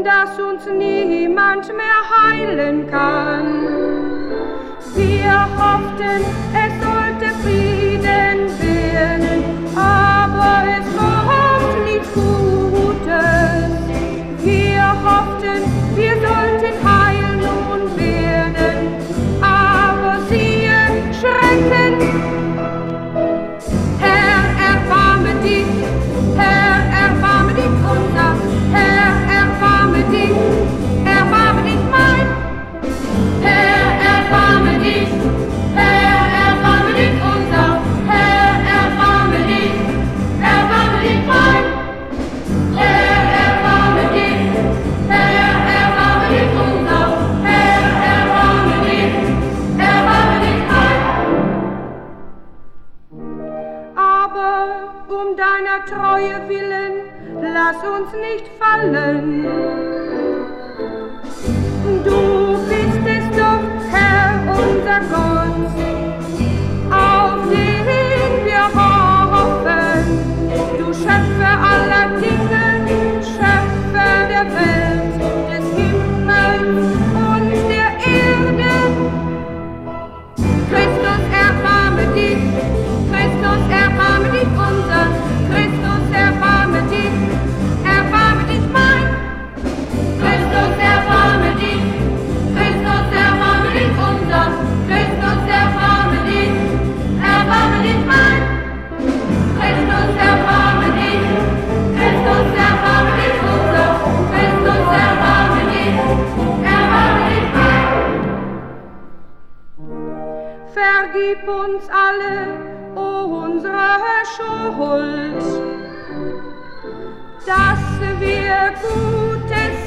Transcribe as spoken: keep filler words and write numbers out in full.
dass uns niemand mehr heilen kann. Wir hofften, es sollte Frieden werden, aber es kommt nichts Gutes. Wir hofften, wir sollten heil nun werden, aber siehe, Schrecken! Herr, erbarme dich, Herr, erbarme dich unser, Herr, erbarme dich, erbarme dich mein. Herr, erbarme dich, Herr, erbarme dich unser, Herr, erbarme dich, erbarme dich mein. Herr, erbarme dich, Herr, erbarme dich unser, Herr, erbarme dich, erbarme dich mein. Aber um deiner Treue willen, lass uns nicht fallen. Du bist es doch, Herr, unser Gott, auf den wir hoffen. Du Schöpfer aller Dinge, Schöpfer der Welt, des Himmels und der Erde. Christus, erbarme dich, Christus, erbarme dich unser, Christus, erbarme dich, erbarme dich mein. Christus, erbarme dich, Christus, erbarme dich unser, Christus, erbarme dich, erbarme dich mein. Christus, erbarme dich, Christus, erbarme dich unser, Christus, erbarme dich, erbarme dich mein. Vergib uns alle unsere Schuld, dass wir Gutes